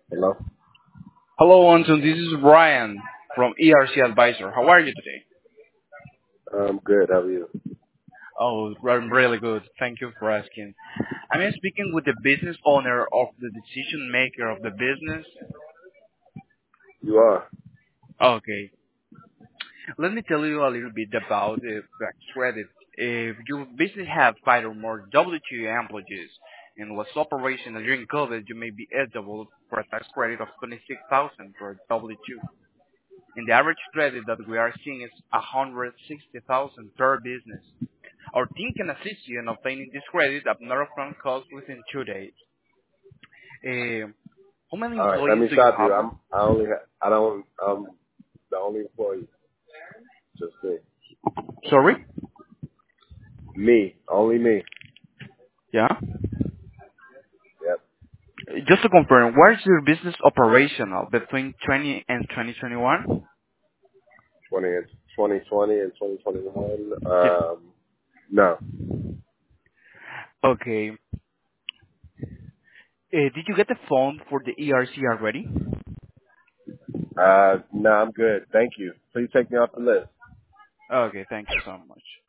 Hello. Hello, Anton. This is Brian from ERC Advisor. How are you today? I'm good. How are you? Oh, I'm really good. Thank you for asking. I'm speaking with the business owner of the decision maker of the business. You are. Okay. Let me tell you a little bit about the tax credit. If your business have 5 or more W-2 employees and was operational during COVID, you may be eligible for a tax credit of 26,000 for W-2. And the average credit that we are seeing is 160,000 per business. Our team can assist you in obtaining this credit at no upfront cost within 2 days. Uh, how many All right. Let employees me do you stop have? you. I don't. I'm the only employee. Just me. Sorry? Me. Only me. Yeah. Yep. Just to confirm, where is your business operational between 20 and 2021? 2020 and 2021. Yeah. No. Okay. Did you get the phone for the ERC already? No. I'm good. Thank you. Please take me off the list. Okay, thank you so much.